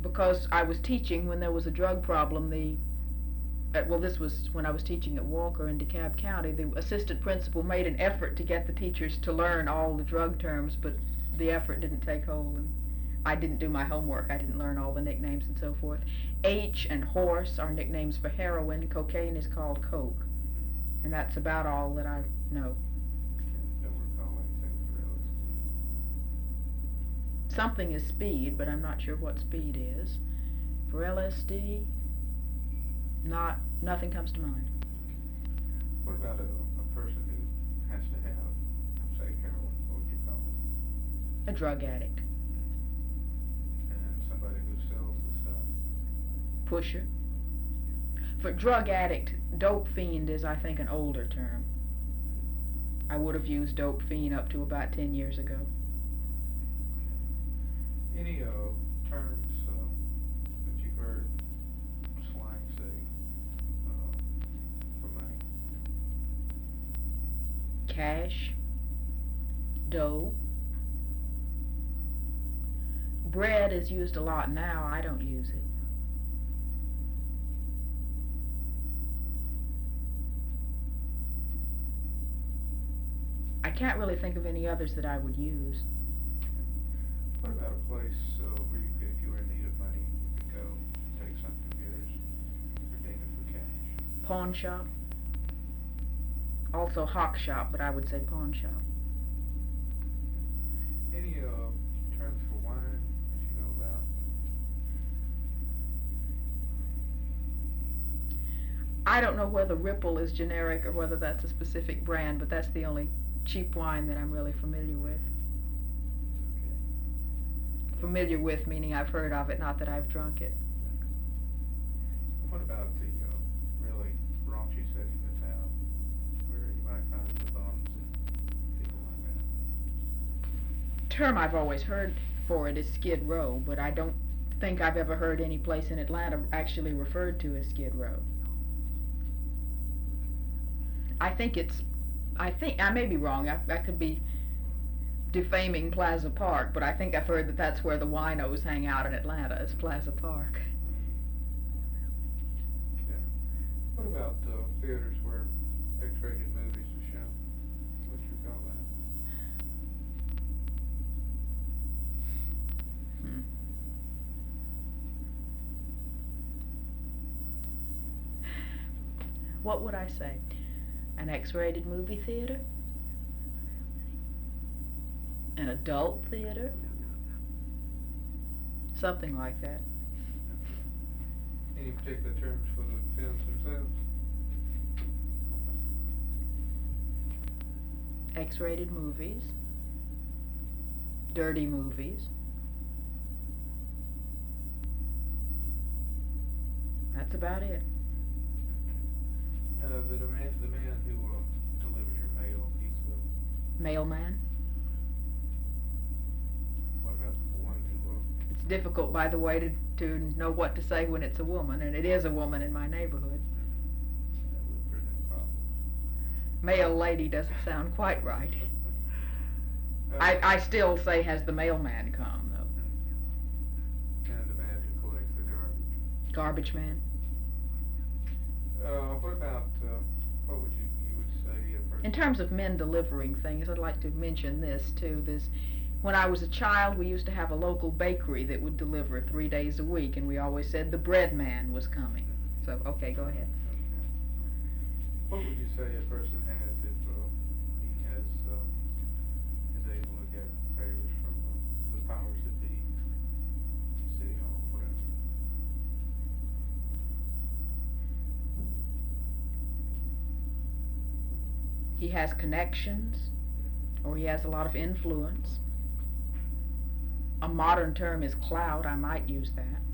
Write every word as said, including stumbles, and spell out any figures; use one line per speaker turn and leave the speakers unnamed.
because I was teaching when there was a drug problem, the uh, well, this was when I was teaching at Walker in DeKalb County, the assistant principal made an effort to get the teachers to learn all the drug terms, but the effort didn't take hold, and I didn't do my homework. I didn't learn all the nicknames and so forth. H and horse are nicknames for heroin. Cocaine is called coke. And that's about all that I know.
Don't recall anything for L S D.
Something is speed, but I'm not sure what speed is. For L S D, not, nothing comes to mind.
What about a, a person who has to have, say, heroin? What would you call it?
A drug addict.
And somebody who sells the stuff?
Pusher. For drug addict, dope fiend is, I think, an older term. I would have used dope fiend up to about ten years ago.
Okay. Any uh, terms uh, that you've heard slang say uh, for money?
Cash. Dough. Bread is used a lot now. I don't use it. I can't really think of any others that I would use.
What about a place uh, where you could, if you were in need of money, you could go take something of yours, redeem it for cash?
Pawn shop. Also hock shop, but I would say pawn shop.
Any uh, terms for wine that you know about?
I don't know whether Ripple is generic or whether that's a specific brand, but that's the only cheap wine that I'm really familiar with.
Okay.
Familiar with meaning I've heard of it, not that I've drunk it.
What about the uh, really raunchy section of town where you might find the bums and people like that?
Term I've always heard for it is Skid Row, but I don't think I've ever heard any place in Atlanta actually referred to as Skid Row. I think it's, I think, I may be wrong, I, I could be defaming Plaza Park, but I think I've heard that that's where the winos hang out in Atlanta, is Plaza Park.
Okay. What about uh, theaters where X-rated movies are shown? What do you call that?
Hmm. What would I say? An X-rated movie theater? An adult theater? Something like that.
Any particular terms for the films themselves?
X-rated movies. Dirty movies. That's about it.
Uh, the man, the man who uh, delivers your mail, he's the.
Mailman.
What about the one who? Uh,
It's difficult, by the way, to, to know what to say when it's a woman, and it is a woman in my neighborhood.
that would present problems.
Mail lady doesn't sound quite right.
Uh,
I, I still say, has the mailman come, though.
And the man who collects the garbage.
Garbage man.
Uh, what about, uh, what would you, you would say a person...
In terms of men delivering things, I'd like to mention this, too. This, when I was a child, we used to have a local bakery that would deliver three days a week, and we always said the bread man was coming. So, okay, go ahead.
Okay. What would you say a person has if uh, he has, uh, is able to get favors from uh, the powers that be, city hall, whatever?
He has connections, or he has a lot of influence. A modern term is clout. I might use that.